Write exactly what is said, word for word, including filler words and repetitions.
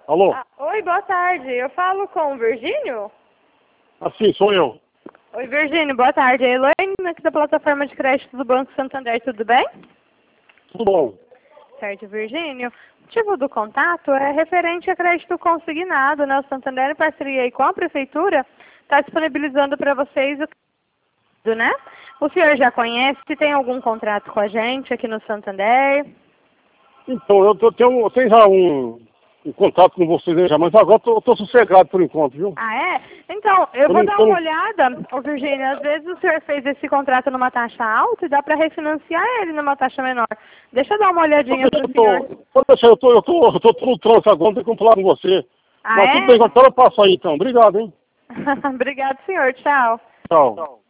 Alô? Ah, oi, boa tarde. Eu falo com o Virgínio? Assim, sou eu. Oi, Virgínio, boa tarde. É a Elaine aqui da plataforma de crédito do Banco Santander, tudo bem? Tudo bom? Certo, Virgínio. O motivo do contato é referente a crédito consignado, né? O Santander, em parceria aí com a Prefeitura, está disponibilizando para vocês o crédito, né? O senhor já conhece? Tem algum contrato com a gente aqui no Santander? Então, eu, tô, tenho, eu tenho já um, um contato com vocês aí já, mas agora eu tô, sossegado por enquanto, viu? Ah, é? Então, eu Eu vou não, dar eu uma não, olhada, ô Virgínia, às vezes o senhor fez esse contrato numa taxa alta e dá para refinanciar ele numa taxa menor. Deixa eu dar uma olhadinha para o eu tô, senhor. pode deixar, eu tô, eu tô, eu tô, tô no trânsito agora, não tem como falar com você. Ah, Mas tudo bem, é? agora eu passo aí então. Obrigado, hein? Obrigado, senhor. Tchau. Tchau.